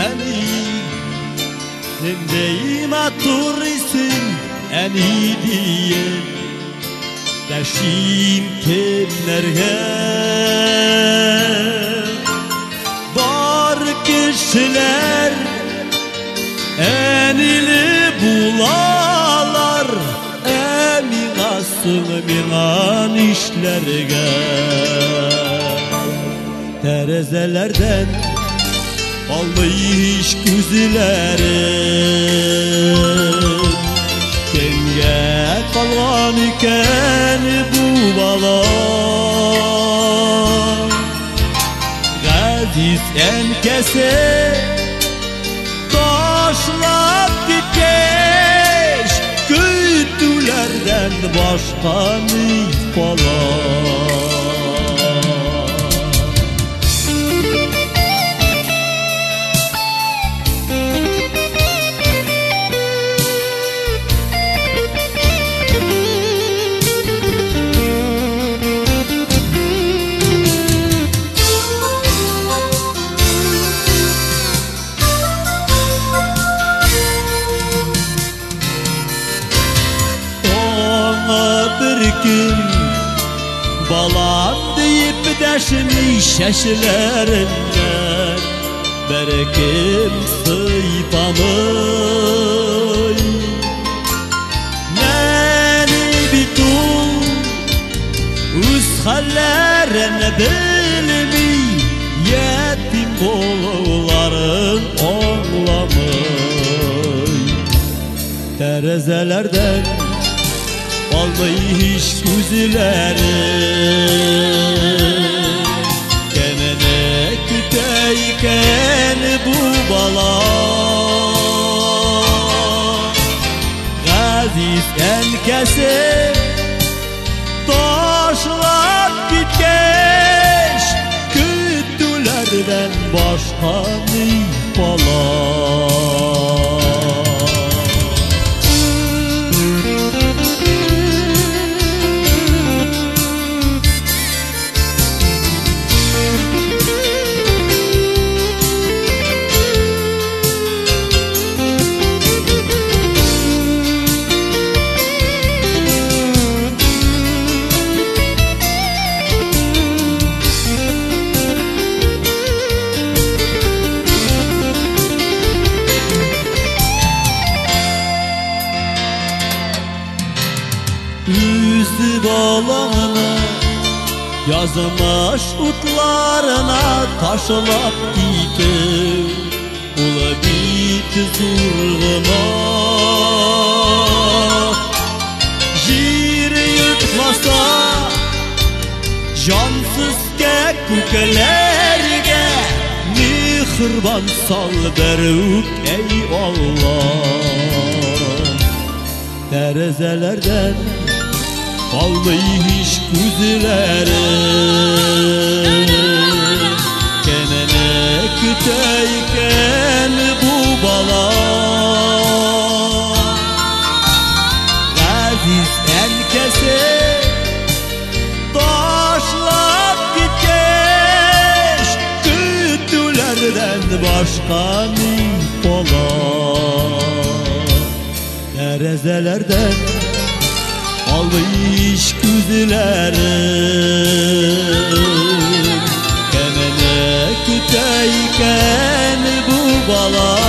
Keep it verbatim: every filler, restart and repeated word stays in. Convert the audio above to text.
seni. Nendeyim aturisin en iyi diye Deşim kimlerge Var kişiler enili bulalar Emin asıl minan işlerge Terezelerden almış güzülerim Kenge kalgan iken bu bala Gaziz enkese taşlap gitkeş Güttülerden başka ne falan Balam deyip deşmiş şeşlerinden Berekim sıйпамый Neni bitul Üz hallerini bilmi Yetim oğulların oğlamay Terezelerden almış güzülerim Kemene küteyken bu bala Gaziz enkesi taşlap gitkeş Küttülerden başka ne falan Yüzü balağına yazmış utlarına taşlap gitti Ula bit zurgına Jir yutmasa cansızke kukelerge Mihirban sal beruk ey Allah Terezelerden almış güzülerim Kemene küteyken bu bala Gaziz enkesi taşlap gitkeş Küttülerden başka ne falan Terezelerden almış güzülerim Kemene küteyken bu bala